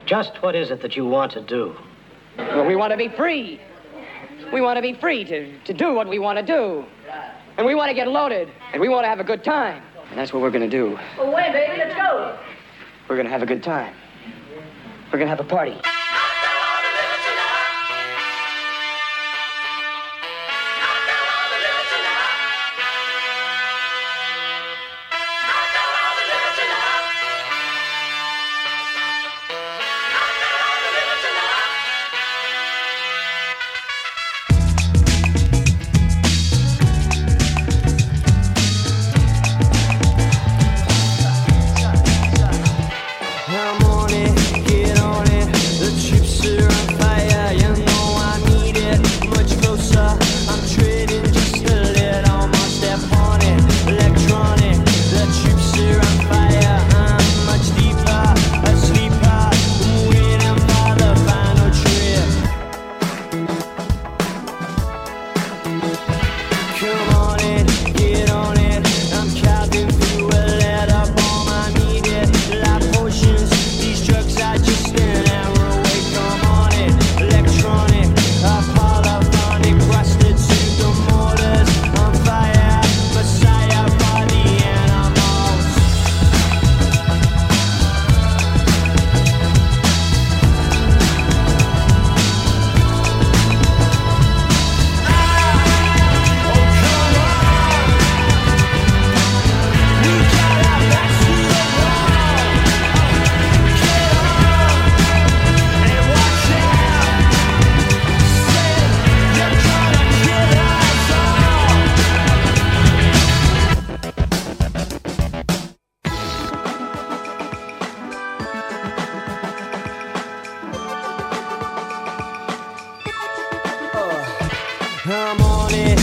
Just what is it that you want to do? Well, we want to be free. We want to be free to do what we want to do. And we want to get loaded. And we want to have a good time. And that's what we're going to do. Well, wait, baby, let's go. We're going to have a good time. We're going to have a party. I'm on it.